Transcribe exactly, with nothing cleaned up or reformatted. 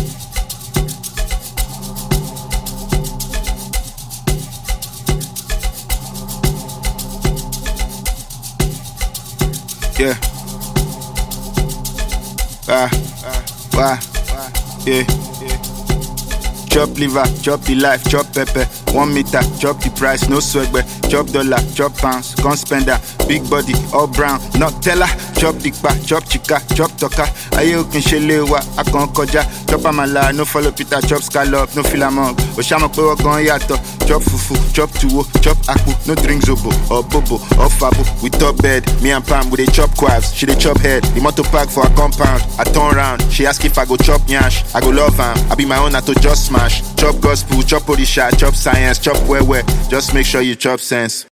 Yeah. Ah, wah, yeah. Chop liver, chop the life, chop pepper. One meter, chop the price, no swagger. Chop dollar, chop pounds, gun spender. Big body, all brown, not teller. Chop big pa, chop chica, chop toka. Aye ukin shelewa, akon koja. Chop amala, no follow Peter, chop scallop, no filamong. Oshama pe wagon yato. Chop fufu, chop tuwo, chop akpu. No drink zobo, or bobo, or fabo. We top bed, me and Pam, we dey chop quaffs. She dey chop head, the motor park for a compound. I turn round, she ask if I go chop nyash. I go love am, I be my own, I to just smash. Chop gospel, chop odisha, chop science, chop where where. Just make sure you chop sense.